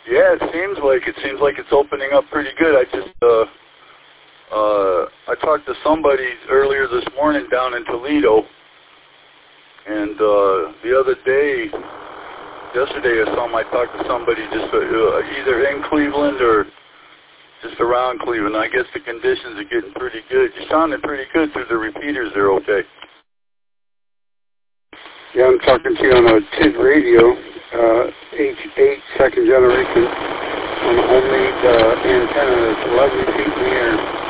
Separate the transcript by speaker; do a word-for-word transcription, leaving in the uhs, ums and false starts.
Speaker 1: Yeah, it seems like it seems like it's opening up pretty good. I just uh, uh, I talked to somebody earlier this morning down in Toledo, and uh, the other day, yesterday or something, I talked to somebody just uh, either in Cleveland or just around Cleveland. I guess the conditions are getting pretty good. You're sounding pretty good through the repeaters there, okay?
Speaker 2: Yeah, I'm talking to you on a T I D radio, uh, H eight second generation, on a homemade uh, antenna that's eleven feet in the air.